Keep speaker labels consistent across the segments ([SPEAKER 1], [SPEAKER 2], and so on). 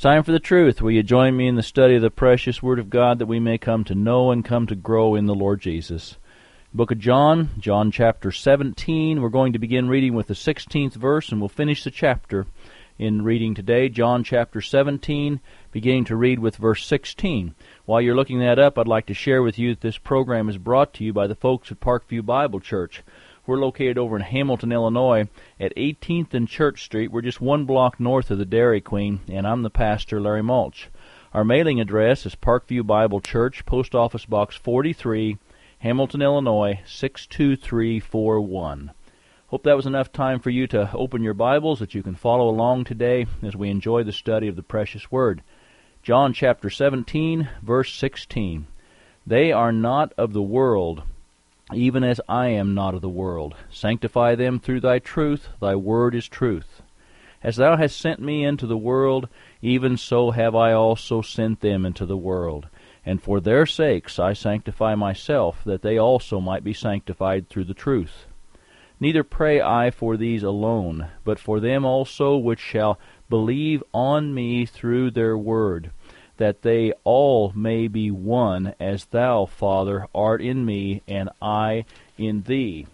[SPEAKER 1] time for the truth. Will you join me in the study of the precious Word of God that we may come to know and come to grow in the Lord Jesus? Book of John, John chapter 17. We're going to begin reading with the 16th verse, and we'll finish the chapter in reading today. John chapter 17, beginning to read with verse 16. While you're looking that up, I'd like to share with you that this program is brought to you by the folks at Parkview Bible Church. We're located over in Hamilton, Illinois, at 18th and Church Street. We're just one block north of the Dairy Queen, and I'm the pastor, Larry Mulch. Our mailing address is Parkview Bible Church, Post Office Box 43, Hamilton, Illinois, 62341. Hope that was enough time for you to open your Bibles, that you can follow along today as we enjoy the study of the precious Word. John chapter 17, verse 16. They are not of the world, even as I am not of the world. Sanctify them through thy truth. Thy word is truth. As thou hast sent me into the world, even so have I also sent them into the world. And for their sakes I sanctify myself, that they also might be sanctified through the truth. Neither pray I for these alone, but for them also which shall believe on me through their word, that they all may be one, as thou, Father, art in me, and I in thee,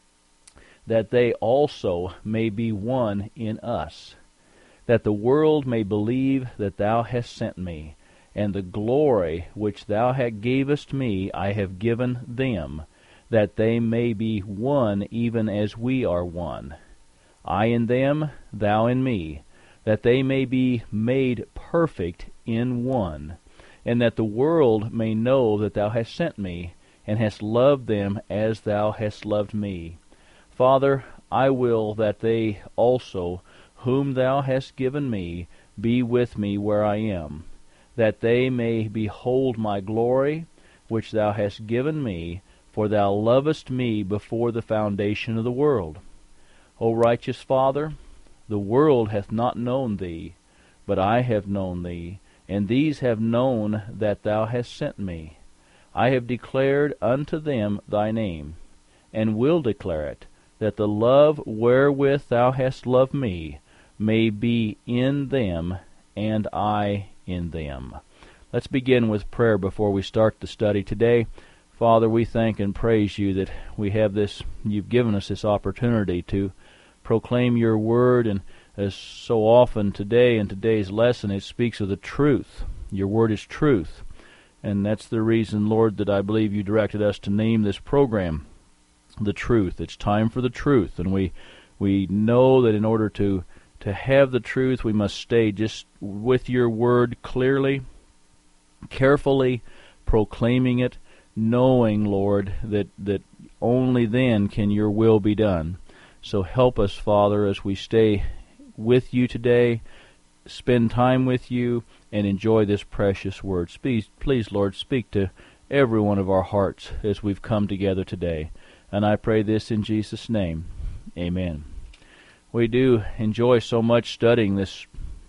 [SPEAKER 1] that they also may be one in us, that the world may believe that thou hast sent me, and the glory which thou gavest me I have given them, that they may be one even as we are one, I in them, thou in me, that they may be made perfect in one, and that the world may know that thou hast sent me, and hast loved them as thou hast loved me. Father, I will that they also, whom thou hast given me, be with me where I am, that they may behold my glory, which thou hast given me, for thou lovest me before the foundation of the world. O righteous Father, the world hath not known thee, but I have known thee, and these have known that thou hast sent me. I have declared unto them thy name, and will declare it, that the love wherewith thou hast loved me may be in them, and I in them. Let's begin with prayer before we start the study today. Father, we thank and praise you that we have this, you've given us this opportunity to proclaim your word, and as so often today in today's lesson, it speaks of the truth. Your word is truth. And that's the reason, Lord, that I believe you directed us to name this program The Truth. It's time for the truth. And we know that in order to have the truth, we must stay just with your word clearly, carefully proclaiming it, knowing, Lord, that only then can your will be done. So help us, Father, as we stay with you today, spend time with you, and enjoy this precious word. Please, Lord, speak to every one of our hearts as we've come together today. And I pray this in Jesus' name. Amen. We do enjoy so much studying this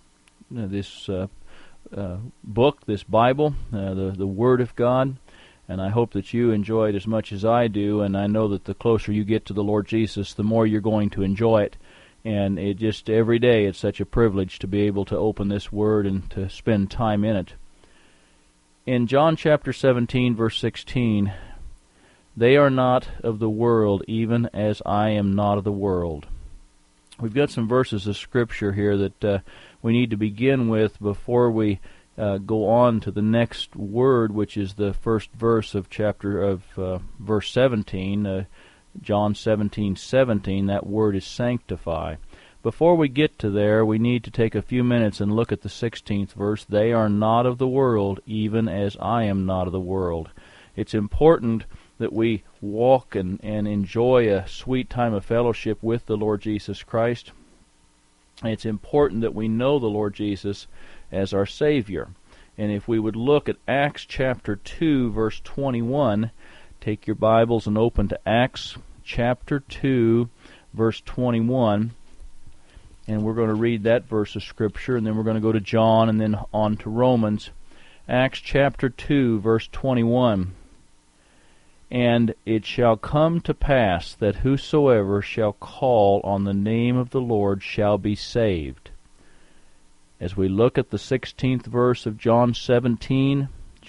[SPEAKER 1] book, this Bible, the Word of God. And I hope that you enjoy it as much as I do, and I know that the closer you get to the Lord Jesus, the more you're going to enjoy it. And it just, every day, it's such a privilege to be able to open this Word and to spend time in it. In John chapter 17, verse 16, they are not of the world, even as I am not of the world. We've got some verses of Scripture here that we need to begin with before we go on to the next word, which is the first verse of verse 17, John 17:17. That word is sanctify. Before we get to there, we need to take a few minutes and look at the 16th verse. They are not of the world, even as I am not of the world. It's important that we walk and enjoy a sweet time of fellowship with the Lord Jesus Christ. It's important that we know the Lord Jesus as our Savior. And if we would look at Acts chapter 2, verse 21, take your Bibles and open to Acts chapter 2, verse 21, and we're going to read that verse of Scripture, and then we're going to go to John and then on to Romans. Acts chapter 2, verse 21. And it shall come to pass that whosoever shall call on the name of the Lord shall be saved. as we look at the 16th verse of John 17,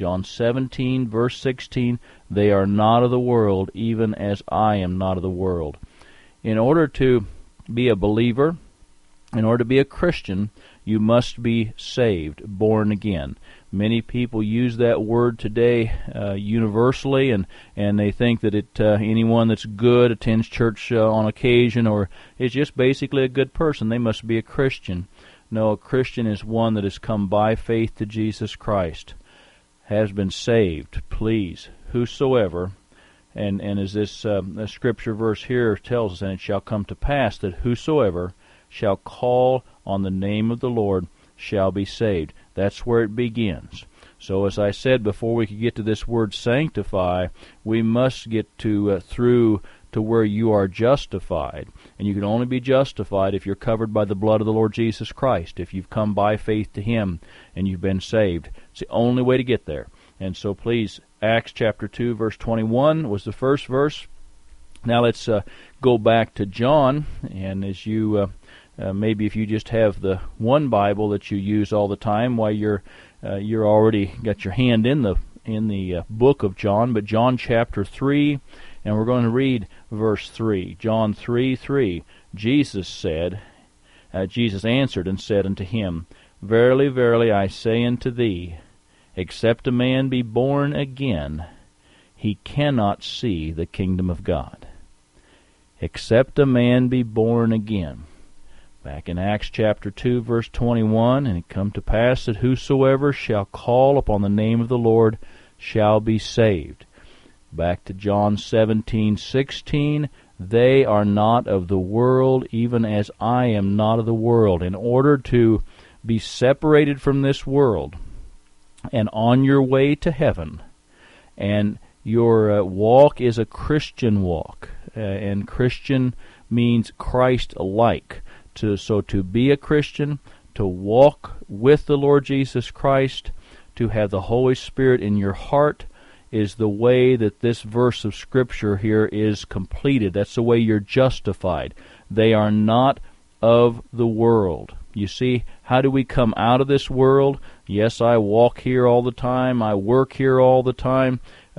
[SPEAKER 1] verse 16, they are not of the world, even as I am not of the world. In order to be a believer, in order to be a Christian, you must be saved, born again. Many people use that word today universally, and they think that anyone that's good, attends church on occasion, or is just basically a good person, they must be a Christian. No, a Christian is one that has come by faith to Jesus Christ, has been saved. Please, whosoever, and as this scripture verse here tells us, and it shall come to pass that whosoever shall call on the name of the Lord shall be saved. That's where it begins. So as I said, before we could get to this word sanctify, we must get through to where you are justified. And you can only be justified if you're covered by the blood of the Lord Jesus Christ, if you've come by faith to Him and you've been saved. It's the only way to get there. And so please, Acts chapter 2, verse 21 was the first verse. Now let's go back to John, and as you maybe if you just have the one Bible that you use all the time, while you're already got your hand in the book of John, but John chapter 3, and we're going to read verse 3. John 3:3. Jesus answered and said unto him, Verily, verily, I say unto thee, except a man be born again, he cannot see the kingdom of God. Except a man be born again. Back in Acts chapter 2, verse 21, and it come to pass that whosoever shall call upon the name of the Lord shall be saved. Back to John 17:16, they are not of the world, even as I am not of the world. In order to be separated from this world and on your way to heaven, and your walk is a Christian walk, and Christian means Christ-like. So to be a Christian, to walk with the Lord Jesus Christ, to have the Holy Spirit in your heart, is the way that this verse of Scripture here is completed. That's the way you're justified. They are not of the world. You see, how do we come out of this world? Yes, I walk here all the time. I work here all the time.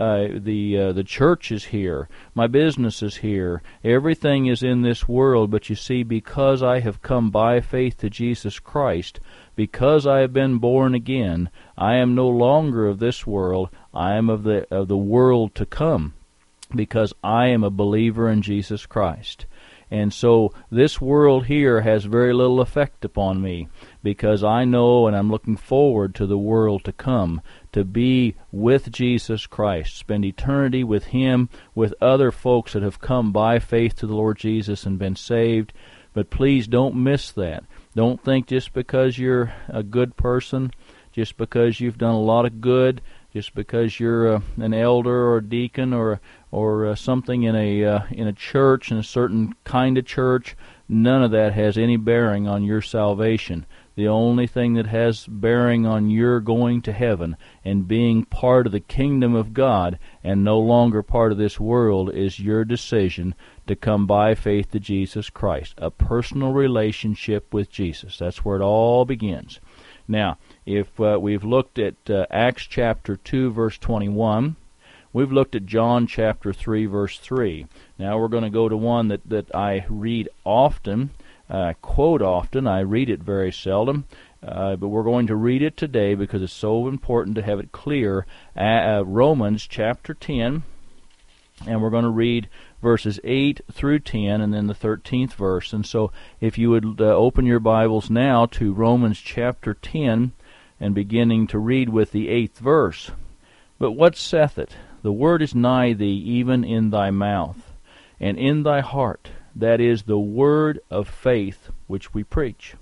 [SPEAKER 1] The church is here. My business is here. Everything is in this world. But you see, because I have come by faith to Jesus Christ, because I have been born again, I am no longer of this world. I am of the world to come, because I am a believer in Jesus Christ. And so this world here has very little effect upon me, because I know and I'm looking forward to the world to come, to be with Jesus Christ, spend eternity with Him, with other folks that have come by faith to the Lord Jesus and been saved. But please don't miss that. Don't think just because you're a good person, just because you've done a lot of good, just because you're an elder or a deacon or something in a church, in a certain kind of church, none of that has any bearing on your salvation. The only thing that has bearing on your going to heaven and being part of the kingdom of God and no longer part of this world is your decision to come by faith to Jesus Christ. A personal relationship with Jesus. That's where it all begins. Now, if we've looked at Acts chapter 2, verse 21, we've looked at John chapter 3, verse 3. Now we're going to go to one that I read often, quote often. I read it very seldom, but we're going to read it today because it's so important to have it clear. Romans chapter 10, and we're going to read verses 8 through 10, and then the 13th verse. And so if you would open your Bibles now to Romans chapter 10, and beginning to read with the 8th verse. But what saith it? The word is nigh thee, even in thy mouth, and in thy heart. That is the word of faith which we preach.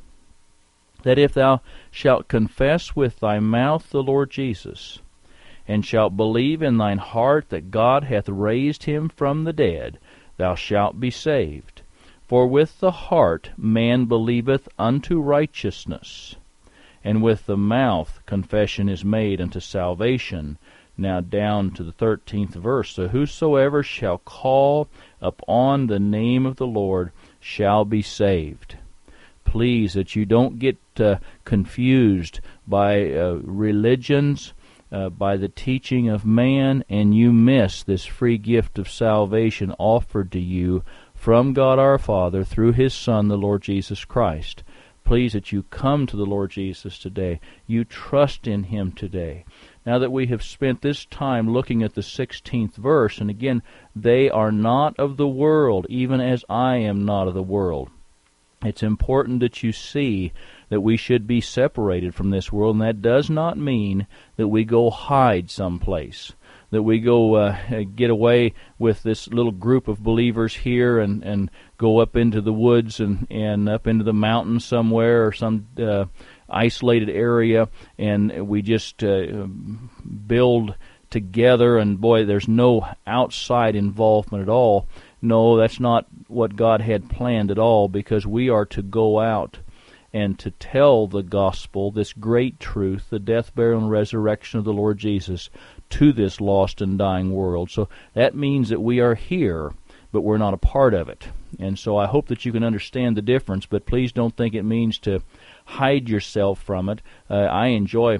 [SPEAKER 1] That if thou shalt confess with thy mouth the Lord Jesus, and shalt believe in thine heart that God hath raised him from the dead, thou shalt be saved. For with the heart man believeth unto righteousness, and with the mouth confession is made unto salvation. Now down to the 13th verse. So whosoever shall call upon the name of the Lord shall be saved. please, that you don't get confused by religions, by the teaching of man, and you miss this free gift of salvation offered to you from God our Father through His Son, the Lord Jesus Christ. Please that you come to the Lord Jesus today. You trust in Him today. Now that we have spent this time looking at the 16th verse, and again, they are not of the world, even as I am not of the world. It's important that you see that we should be separated from this world, and that does not mean that we go hide someplace, that we go get away with this little group of believers here and go up into the woods and up into the mountains somewhere or some isolated area, and we just build together, and boy, there's no outside involvement at all. No, that's not what God had planned at all, because we are to go out and to tell the gospel, this great truth, the death, burial, and resurrection of the Lord Jesus, to this lost and dying world. So that means that we are here, but we're not a part of it. And so I hope that you can understand the difference, but please don't think it means to hide yourself from it. I enjoy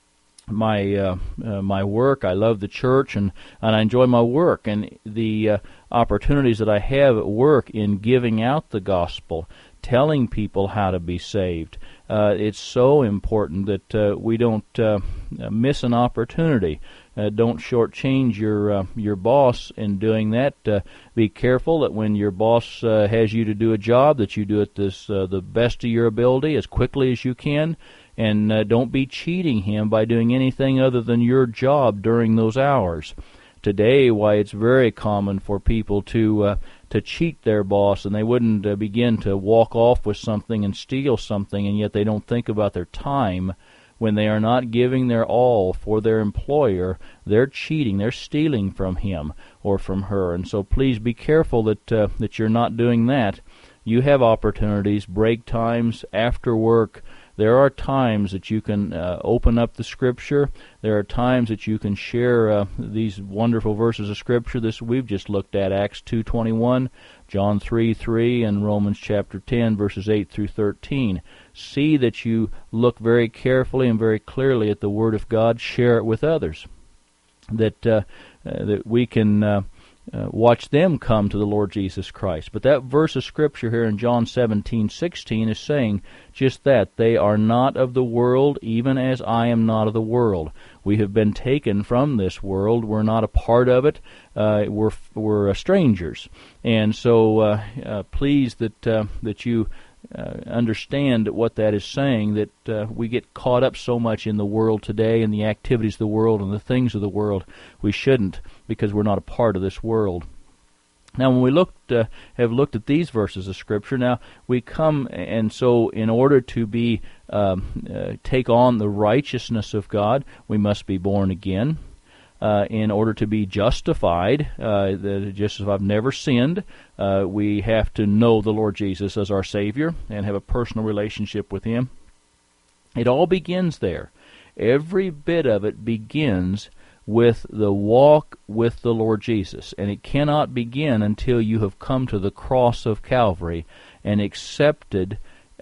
[SPEAKER 1] my work. I love the church, and I enjoy my work and the opportunities that I have at work in giving out the gospel, telling people how to be saved. It's so important that we don't miss an opportunity. Don't shortchange your boss in doing that. Be careful that when your boss has you to do a job, that you do it the best of your ability, as quickly as you can, and don't be cheating him by doing anything other than your job during those hours. Today, why it's very common for people to cheat their boss, and they wouldn't begin to walk off with something and steal something, and yet they don't think about their time. When they are not giving their all for their employer, they're cheating, they're stealing from him or from her. And so please be careful that you're not doing that. You have opportunities, break times, after work. There are times that you can open up the Scripture. There are times that you can share these wonderful verses of Scripture. This we've just looked at, Acts 2:21, John 3:3, and Romans chapter 10, verses 8 through 13. See that you look very carefully and very clearly at the Word of God. Share it with others, that we can watch them come to the Lord Jesus Christ. But that verse of Scripture here in John 17:16 is saying just that. They are not of the world, even as I am not of the world. We have been taken from this world. We're not a part of it. We're strangers. And so please that you understand what that is saying, that we get caught up so much in the world today and the activities of the world and the things of the world. We shouldn't, because we're not a part of this world. Now, when we have looked at these verses of Scripture, now we come, and so in order to be take on the righteousness of God, we must be born again. In order to be justified, just as I've never sinned, we have to know the Lord Jesus as our Savior and have a personal relationship with Him. It all begins there. Every bit of it begins with the walk with the Lord Jesus, and it cannot begin until you have come to the cross of Calvary and accepted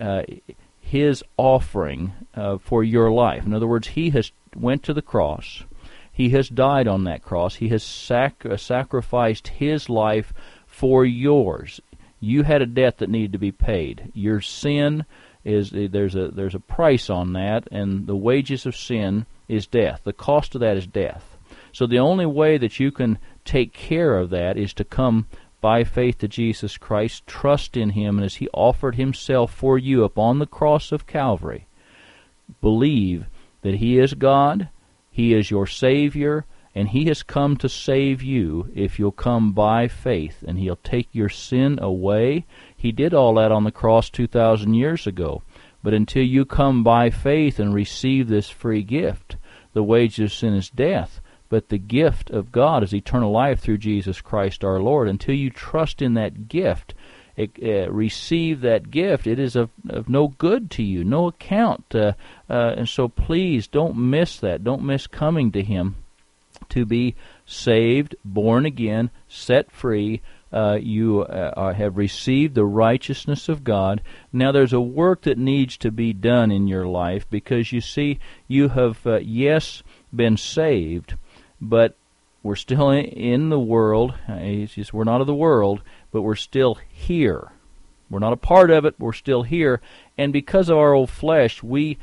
[SPEAKER 1] His offering for your life. In other words, He has went to the cross. He has died on that cross. He has sacrificed His life for yours. You had a debt that needed to be paid. Your sin is there's a price on that, and the wages of sin is death. The cost of that is death. So the only way that you can take care of that is to come by faith to Jesus Christ, trust in Him, and as He offered Himself for you upon the cross of Calvary, believe that He is God. He is your Savior, and He has come to save you if you'll come by faith, and He'll take your sin away. He did all that on the cross 2,000 years ago. But until you come by faith and receive this free gift, the wages of sin is death, but the gift of God is eternal life through Jesus Christ our Lord. Until you trust in that gift, receive that gift, it is of no good to you, no account. And so please don't miss that. Don't miss coming to Him to be saved, born again, set free, you have received the righteousness of God. Now there's a work that needs to be done in your life, because you see, you have, yes, been saved, but we're still in the world. It's just, we're not of the world, but we're still here. We're not a part of it, we're still here. And because of our old flesh, we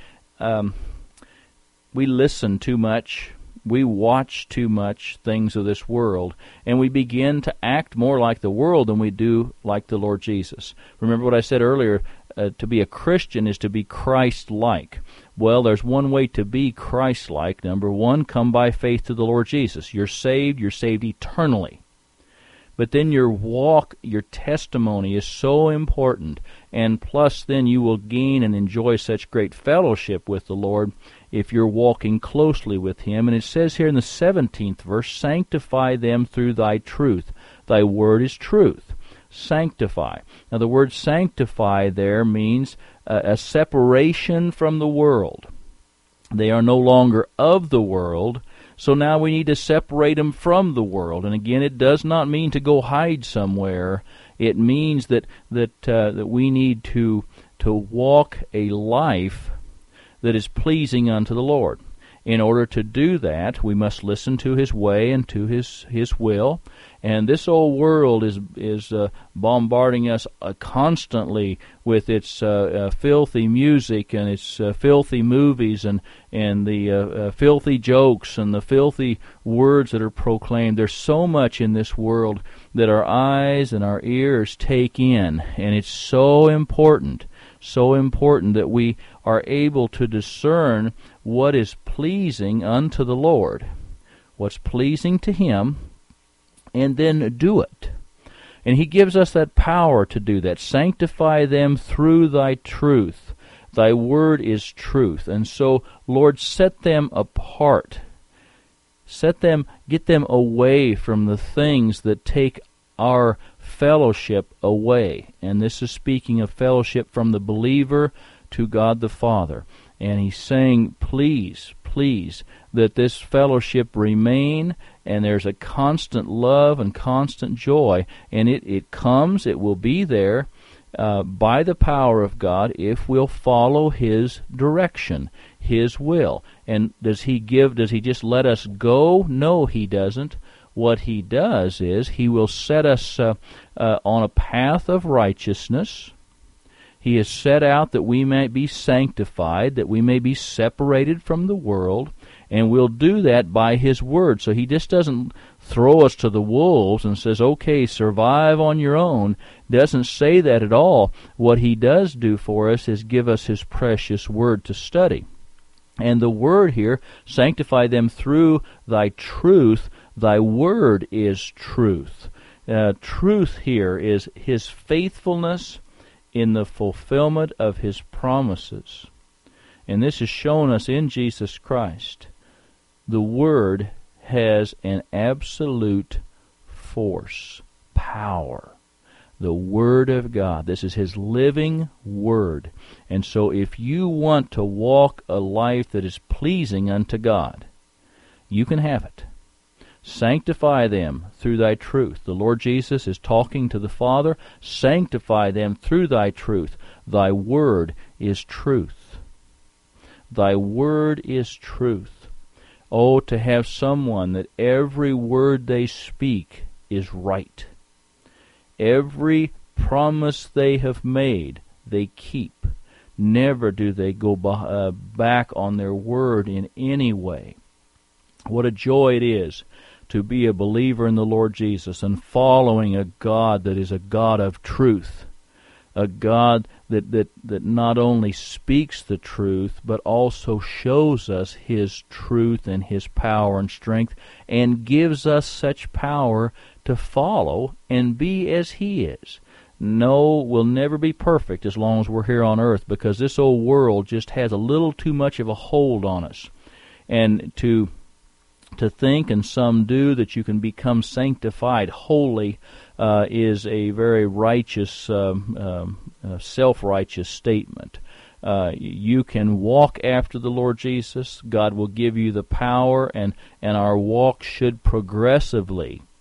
[SPEAKER 1] listen too much. We watch too much things of this world, and we begin to act more like the world than we do like the Lord Jesus. Remember what I said earlier, to be a Christian is to be Christ-like. Well, there's one way to be Christ-like. Number one, come by faith to the Lord Jesus. You're saved eternally. But then your walk, your testimony is so important, and plus then you will gain and enjoy such great fellowship with the Lord if you're walking closely with Him. And it says here in the 17th verse, sanctify them through thy truth. Thy word is truth. Sanctify. Now the word sanctify there means a separation from the world. They are no longer of the world, so now we need to separate them from the world. And again, it does not mean to go hide somewhere. It means that we need to walk a life that is pleasing unto the Lord. In order to do that, we must listen to His way and to His will. And this old world is bombarding us constantly with its filthy music and its filthy movies and the filthy jokes and the filthy words that are proclaimed. There's so much in this world that our eyes and our ears take in, and it's so important that we are able to discern what is pleasing unto the Lord, what's pleasing to Him, and then do it. And He gives us that power to do that. Sanctify them through thy truth. Thy word is truth. And so, Lord, set them apart. Get them away from the things that take our fellowship away. And this is speaking of fellowship from the believer to God the Father. And He's saying, please, that this fellowship remain, and there's a constant love and constant joy, and it comes, it will be there by the power of God if we'll follow His direction, His will. And does He just let us go? No, He doesn't. What He does is He will set us on a path of righteousness. He has set out that we may be sanctified, that we may be separated from the world, and we'll do that by His Word. So He just doesn't throw us to the wolves and says, okay, survive on your own. Doesn't say that at all. What He does do for us is give us His precious Word to study. And the Word here, sanctify them through thy truth. Thy Word is truth. Truth here is His faithfulness in the fulfillment of His promises. And this is shown us in Jesus Christ. The Word has an absolute force, power. The Word of God. This is His living Word. And so if you want to walk a life that is pleasing unto God, you can have it. Sanctify them through thy truth. The Lord Jesus is talking to the Father. Sanctify them through thy truth. Thy word is truth. Thy word is truth. Oh, to have someone that every word they speak is right. Every promise they have made, they keep. Never do they go back on their word in any way. What a joy it is to be a believer in the Lord Jesus and following a God that is a God of truth, a God that not only speaks the truth, but also shows us His truth and His power and strength, and gives us such power to follow and be as He is. No, we'll never be perfect as long as we're here on earth, because this old world just has a little too much of a hold on us. And to think, and some do, that you can become sanctified, holy, is a very righteous, self-righteous statement. You can walk after the Lord Jesus. God will give you the power, and our walk should progressively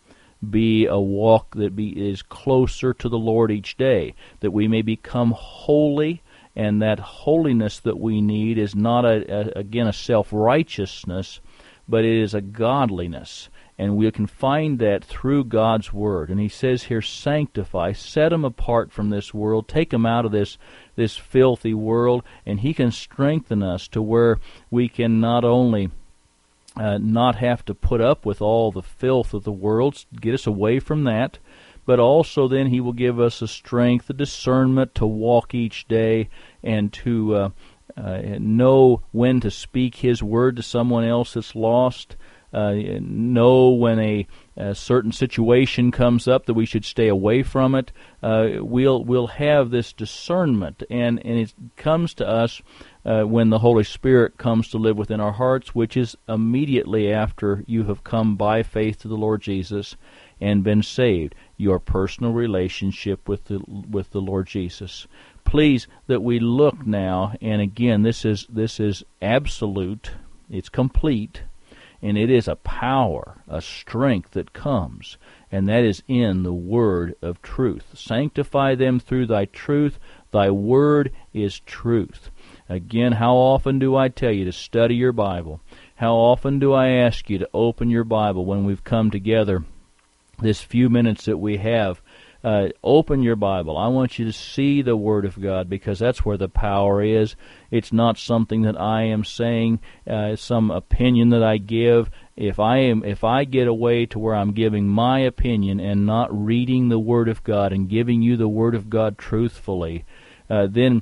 [SPEAKER 1] be a walk that is closer to the Lord each day, that we may become holy, and that holiness that we need is not, again, a self-righteousness, but it is a godliness. And we can find that through God's Word. And he says here, sanctify, set them apart from this world, take them out of this filthy world, and he can strengthen us to where we can not only not have to put up with all the filth of the world, get us away from that, but also then he will give us the strength, the discernment to walk each day and to know when to speak his word to someone else that's lost, know when a certain situation comes up that we should stay away from it. We'll have this discernment, and it comes to us when the Holy Spirit comes to live within our hearts, which is immediately after you have come by faith to the Lord Jesus and been saved, your personal relationship with the Lord Jesus. Please, that we look now, and again, this is absolute, it's complete, and it is a power, a strength that comes, and that is in the word of truth. Sanctify them through thy truth. Thy word is truth. Again, how often do I tell you to study your Bible? How often do I ask you to open your Bible when we've come together this few minutes that we have? Open your Bible. I want you to see the Word of God, because that's where the power is. It's not something that I am saying, some opinion that I give. If I get away to where I'm giving my opinion and not reading the Word of God and giving you the Word of God truthfully, then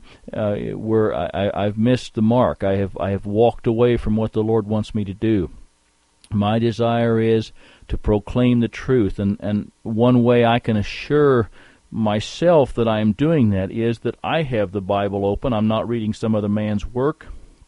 [SPEAKER 1] I've missed the mark. I have walked away from what the Lord wants me to do. My desire is to proclaim the truth, and one way I can assure myself that I am doing that is that I have the Bible open. I'm not reading some other man's work.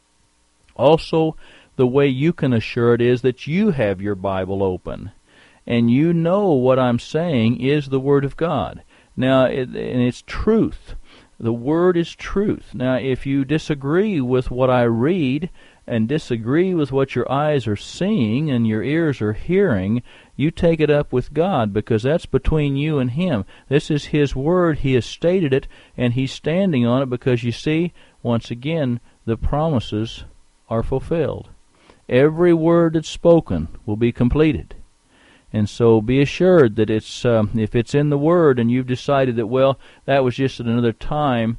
[SPEAKER 1] Also, the way you can assure it is that you have your Bible open, and you know what I'm saying is the Word of God. Now, and it's truth. The Word is truth. Now, if you disagree with what I read, and disagree with what your eyes are seeing and your ears are hearing, you take it up with God, because that's between you and Him. This is His Word. He has stated it, and He's standing on it, because you see, once again, the promises are fulfilled. Every word that's spoken will be completed. And so be assured that it's if it's in the Word and you've decided that, well, that was just at another time,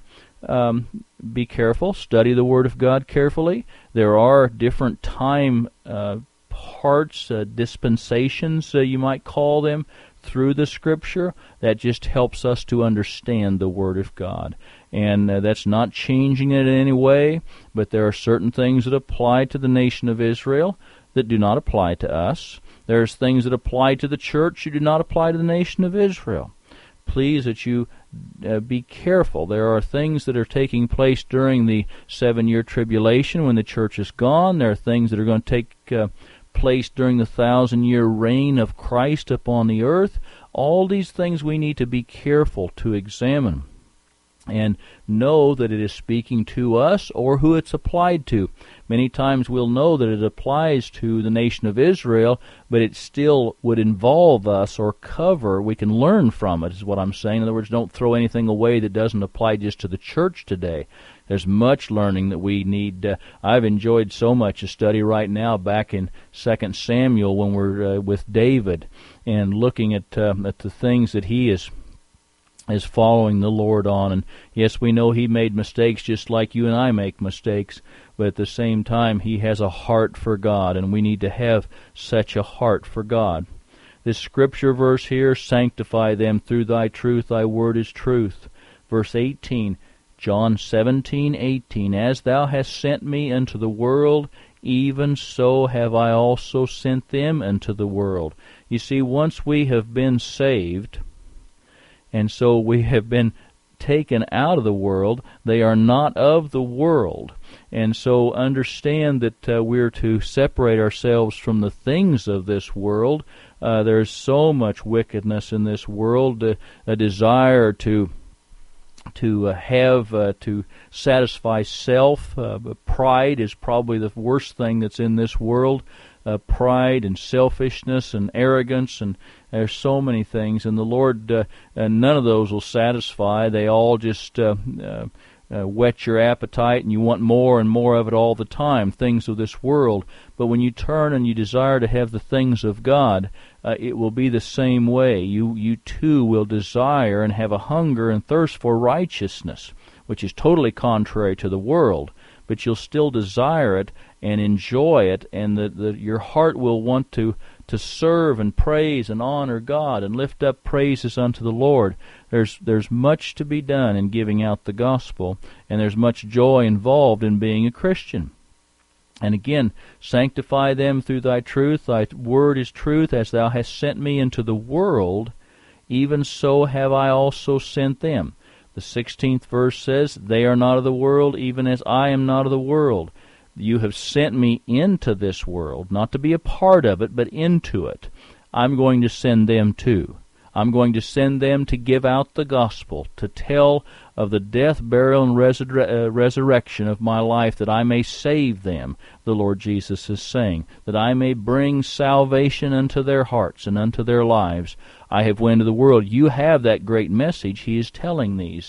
[SPEAKER 1] be careful. Study the Word of God carefully. There are different time parts, dispensations, you might call them, through the Scripture. That just helps us to understand the Word of God. And that's not changing it in any way, but there are certain things that apply to the nation of Israel that do not apply to us. There's things that apply to the church that do not apply to the nation of Israel. Please, that you be careful. There are things that are taking place during the 7-year tribulation when the church is gone. There are things that are going to take place during the 1,000-year reign of Christ upon the earth. All these things we need to be careful to examine and know that it is speaking to us or who it's applied to. Many times we'll know that it applies to the nation of Israel, but it still would involve us or cover. We can learn from it, is what I'm saying. In other words, don't throw anything away that doesn't apply just to the church today. There's much learning that we need. I've enjoyed so much a study right now back in 2 Samuel when we're with David and looking at the things that he is following the Lord on. And yes, we know he made mistakes just like you and I make mistakes, but at the same time he has a heart for God, and we need to have such a heart for God. This scripture verse here, sanctify them through thy truth, thy word is truth. Verse 18, John 17:18, as thou hast sent me into the world, even so have I also sent them into the world. You see, once we have been saved, and so we have been taken out of the world, they are not of the world. And so understand that we're to separate ourselves from the things of this world. There's so much wickedness in this world, a desire to to satisfy self. Pride is probably the worst thing that's in this world. Pride and selfishness and arrogance, and there's so many things. And the Lord, none of those will satisfy. They all just whet your appetite, and you want more and more of it all the time, things of this world. But when you turn and you desire to have the things of God, it will be the same way. You too will desire and have a hunger and thirst for righteousness, which is totally contrary to the world. But you'll still desire it and enjoy it, and your heart will want to serve and praise and honor God and lift up praises unto the Lord. There's much to be done in giving out the gospel, and there's much joy involved in being a Christian. And again, sanctify them through thy truth. Thy word is truth. As thou hast sent me into the world, even so have I also sent them. The 16th verse says, they are not of the world, even as I am not of the world. You have sent me into this world, not to be a part of it, but into it. I'm going to send them too. I'm going to send them to give out the gospel, to tell of the death, burial, and resurrection of my life, that I may save them, the Lord Jesus is saying, that I may bring salvation unto their hearts and unto their lives. I have went into the world. You have that great message he is telling these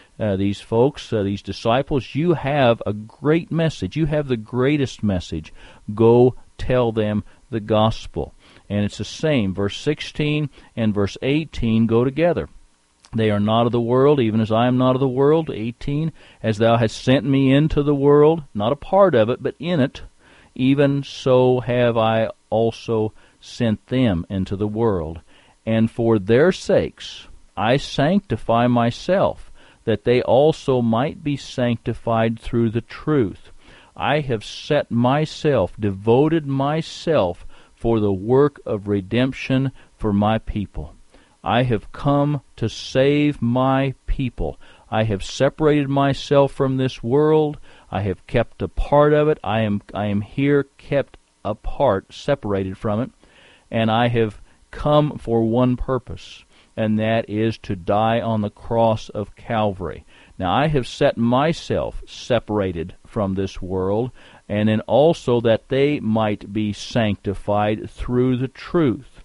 [SPEAKER 1] folks, these disciples. You have a great message. You have the greatest message. Go tell them the gospel. And it's the same. Verse 16 and verse 18 go together. They are not of the world, even as I am not of the world. 18, as thou hast sent me into the world, not a part of it, but in it, even so have I also sent them into the world. And for their sakes I sanctify myself, that they also might be sanctified through the truth. I have set myself, devoted myself, for the work of redemption for my people. I have come to save my people. I have separated myself from this world. I have kept a part of it. I am here kept apart, separated from it, and I have come for one purpose, and that is to die on the cross of Calvary. Now I have set myself separated from this world, and then also that they might be sanctified through the truth.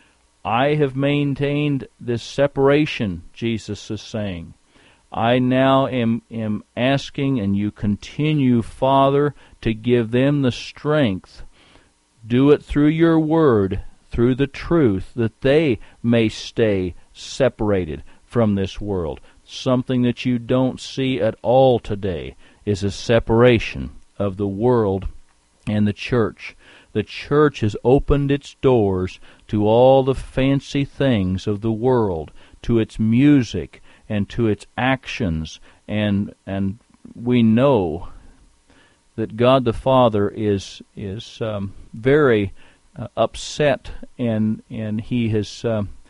[SPEAKER 1] I have maintained this separation, Jesus is saying. I now am asking, and you continue, Father, to give them the strength. Do it through your word, through the truth, that they may stay separated from this world. Something that you don't see at all today is a separation of the world and the church. The church has opened its doors to all the fancy things of the world, to its music and to its actions, and we know that God the Father is very upset, and he has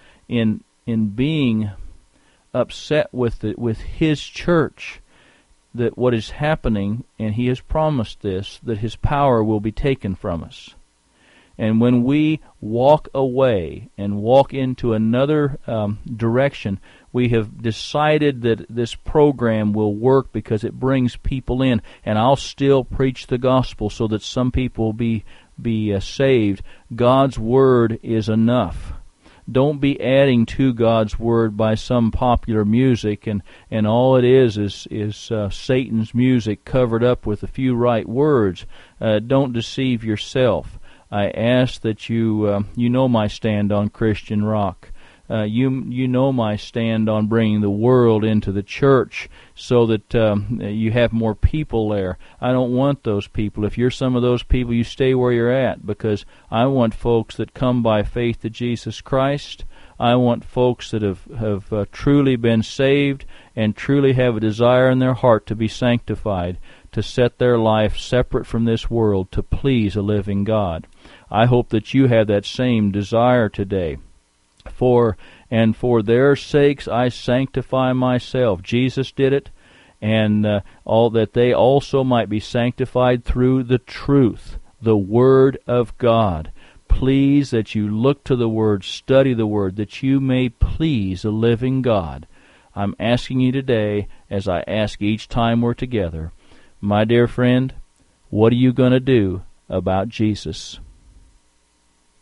[SPEAKER 1] in being upset with his church, that what is happening, and he has promised this, that his power will be taken from us. And when we walk away and walk into another direction, we have decided that this program will work because it brings people in, and I'll still preach the gospel so that some people will be saved. God's word is enough. Don't be adding to God's word by some popular music, and all it is Satan's music covered up with a few right words. Don't deceive yourself. I ask that you know my stand on Christian rock. You know my stand on bringing the world into the church so that you have more people there. I don't want those people. If you're some of those people, you stay where you're at, because I want folks that come by faith to Jesus Christ. I want folks that have truly been saved and truly have a desire in their heart to be sanctified, to set their life separate from this world to please a living God. I hope that you have that same desire today. For their sakes I sanctify myself. Jesus did it, and all that they also might be sanctified through the truth, the Word of God. Please that you look to the Word, study the Word, that you may please a living God. I'm asking you today, as I ask each time we're together, my dear friend, what are you going to do about Jesus?